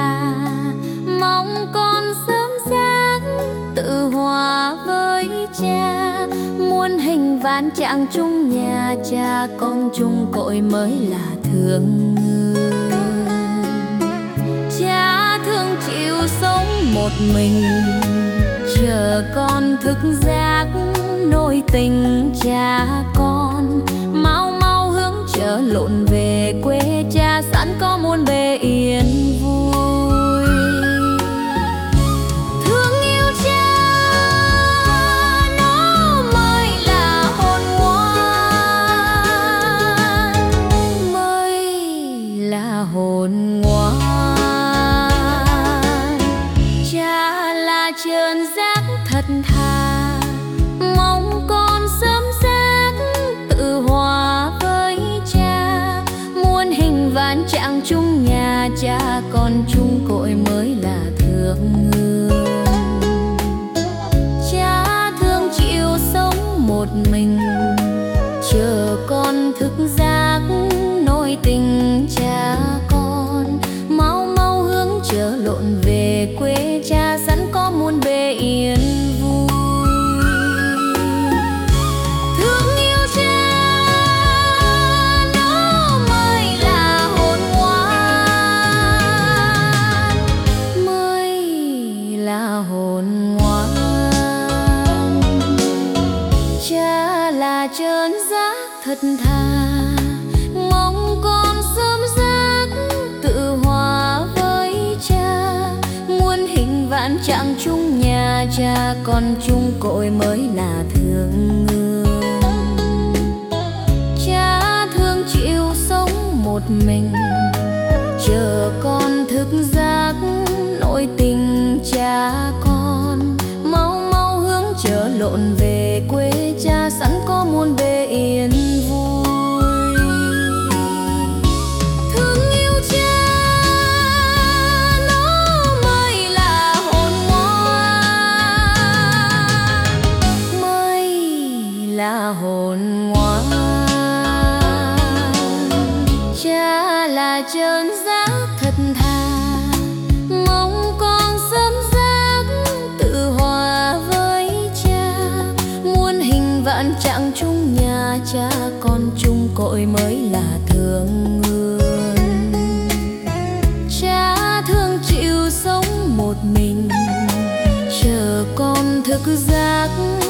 mong con sớm sáng tự hòa với cha. Muôn hình vạn trạng chung nhà, cha con chung cội mới là thương người. Cha thương chịu sống một mình, chờ con thức giấc nỗi tình cha con. Mau mau hướng trở lộn về quê, cha sẵn có muôn bề yên vui. Thương yêu cha nó mới là hồn ngoan, mới là hồn ngoan. Cha là trơn giác thật thà, mong con sớm giác tự hòa với cha. Muôn hình vạn trạng chung nhà, cha con chung cội mới là thương người. Cha thương chịu sống một mình, chờ con thức giấc nỗi tình cha con. Mau mau hướng trở lộn về quê, cha sẵn có muôn bề yên vui. Thương yêu cha nó mới là hồn ngoan, mới là hồn ngoan. Cha là trơn giác thật thà, mong con sớm giác tự hòa với cha. Muôn hình vạn trạng chung nhà, cha con chung cội mới là thương người. Cha thương chịu sống một mình, chờ con thức giấc nỗi tình cha con. Mau mau hướng trở lộn về quê, cha sẵn có muôn bề yên vui. Thương yêu cha nó mới là hồn ngoan, mới là hồn ngoan. Cha là trơn giác thật thà, mong con sớm giác tự hòa với cha. Muôn hình vạn trạng chung nhà, cha con chung cội mới là thương người. Cha thương chịu sống một mình, chờ con thức giấc